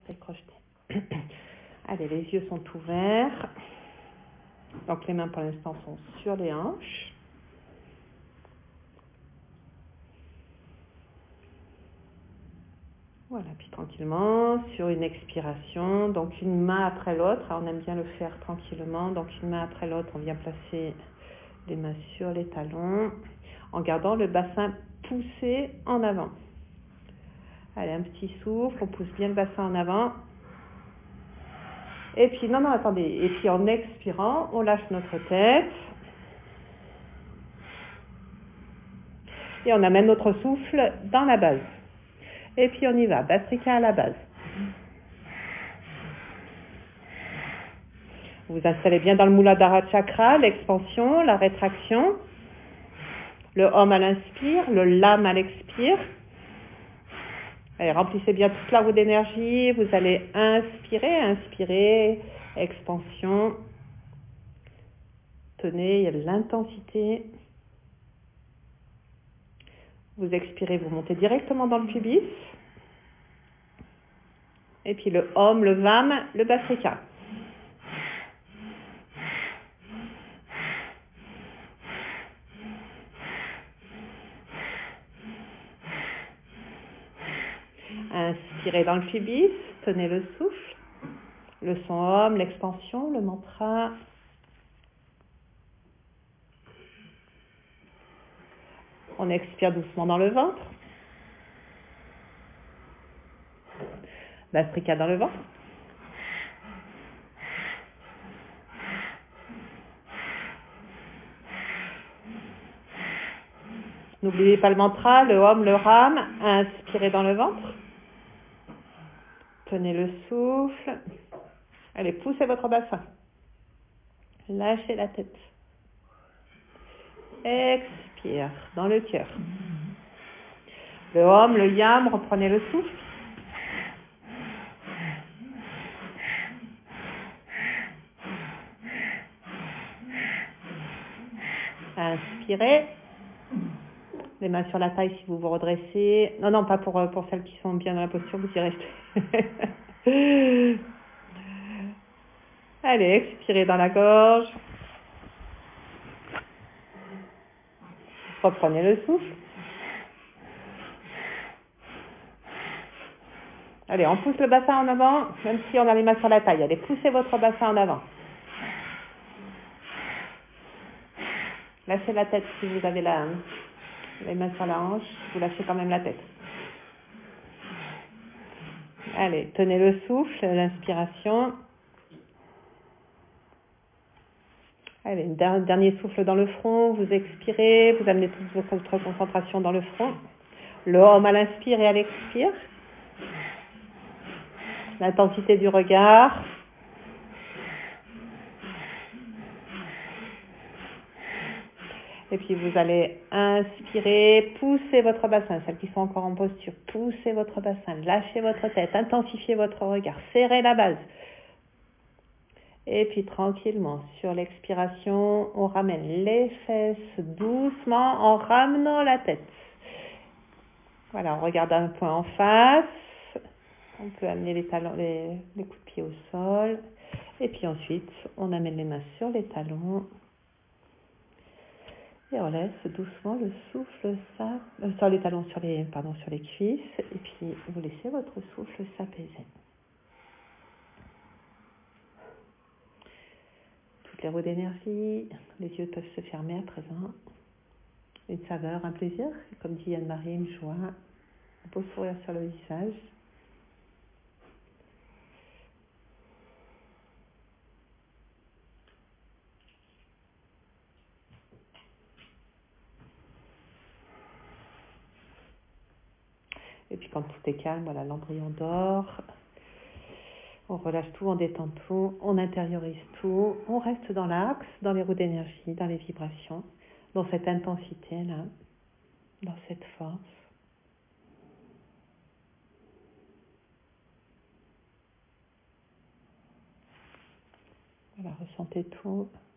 Décrocheté. Allez, les yeux sont ouverts. Donc les mains pour l'instant sont sur les hanches. Voilà, puis tranquillement, sur une expiration, donc une main après l'autre. On aime bien le faire tranquillement. Donc une main après l'autre, on vient placer les mains sur les talons en gardant le bassin poussé en avant. Allez, un petit souffle, on pousse bien le bassin en avant. Et puis, non, attendez. Et puis en expirant, on lâche notre tête. Et on amène notre souffle dans la base. Et puis on y va, Bhastrika à la base. Vous vous installez bien dans le Muladhara Chakra, l'expansion, la rétraction. Le Om à l'inspire, le Lam à l'expire. Allez, remplissez bien toute la roue d'énergie. Vous allez inspirer, expansion. Tenez, il y a de l'intensité. Vous expirez, vous montez directement dans le pubis. Et puis le Om, le Vam, le Bhastrika. Inspirez dans le pubis, tenez le souffle. Le son Om, l'expansion, le mantra. On expire doucement dans le ventre. Bhastrika dans le ventre. N'oubliez pas le mantra, le Om, le Ram. Inspirez dans le ventre. Tenez le souffle. Allez, poussez votre bassin. Lâchez la tête. Expire dans le cœur. Le Om, le Yam, reprenez le souffle. Inspirez. Les mains sur la taille si vous vous redressez. Non, pas pour celles qui sont bien dans la posture, vous y restez. Allez, expirez dans la gorge. Reprenez le souffle. Allez, on pousse le bassin en avant, même si on a les mains sur la taille. Allez, poussez votre bassin en avant. Lâchez la tête si vous avez les mains sur la hanche. Vous lâchez quand même la tête. Allez, tenez le souffle, l'inspiration. Allez, dernier souffle dans le front. Vous expirez, vous amenez toute votre concentration dans le front. Le Om à l'inspire et à l'expire. L'intensité du regard. Et puis vous allez inspirer, pousser votre bassin, celles qui sont encore en posture, poussez votre bassin, lâchez votre tête, intensifiez votre regard, serrez la base. Et puis tranquillement, sur l'expiration, on ramène les fesses doucement en ramenant la tête. Voilà, on regarde un point en face. On peut amener les talons, les coups de pied au sol. Et puis ensuite, on amène les mains sur les talons. Et on laisse doucement le souffle sur les talons, sur les cuisses. Et puis, vous laissez votre souffle s'apaiser. Toutes les roues d'énergie, les yeux peuvent se fermer à présent. Une saveur, un plaisir, comme dit Anne-Marie, une joie, un beau sourire sur le visage. Et puis quand tout est calme, voilà, l'embryon dort. On relâche tout, on détend tout, on intériorise tout. On reste dans l'axe, dans les roues d'énergie, dans les vibrations, dans cette intensité-là, dans cette force. Voilà, ressentez tout.